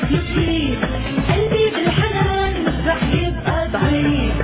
شكله كتير، قلبي بالحنان مش رح يبقى ضعيف.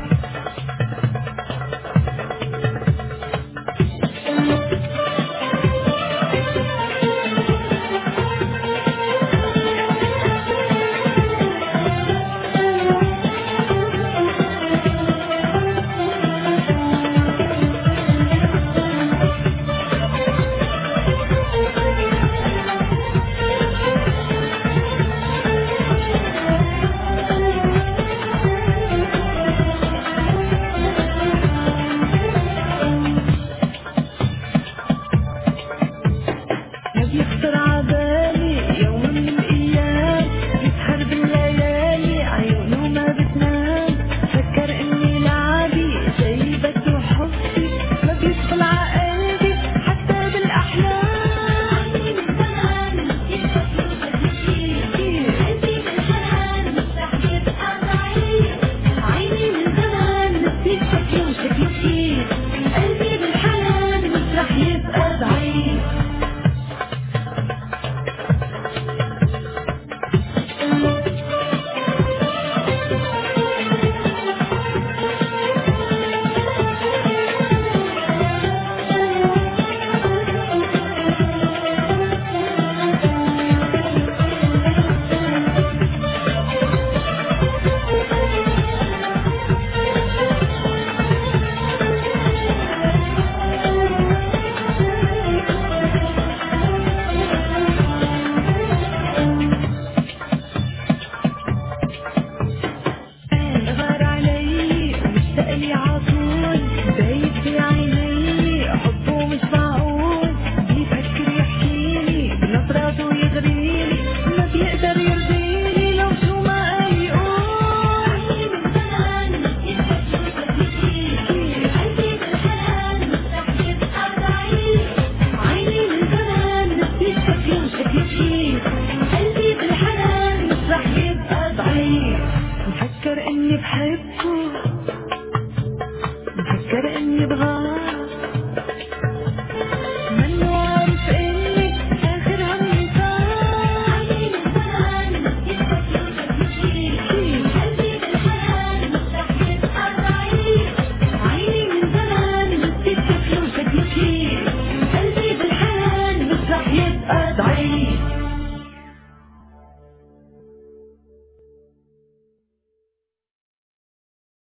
ما بيخطر عبالي يوم من الأيام يسهر بالليالي عيونه ما بتنام، فكر إني لعبي شي بده حبي، ما بيدخل عقلبي حتى بالأحلام. عيني من زمان نسيت شكله شكله كتير، قلبي بالحنان مش رح يبقى ضعيف. عيني من زمان نسيت شكله شكله كتير، قلبي بالحنان مش رح يبقى ضعيف. غار علي ومشتاق لي عطول، بايت في عيني حبه مش معقول، بيفكر يحكيلي بنظراته يغريلي، ما بيقدر يرضيني لو شو ما قال يقول. عيني من زمان نسيت شكله شكله كتير، قلبي بالحنان مش رح يبقى ضعيف. عيني من زمان نسيت شكله شكله كتير، قلبي بالحنان مش رح يبقى ضعيف. مفكر اني بحبه، مفكر اني بغار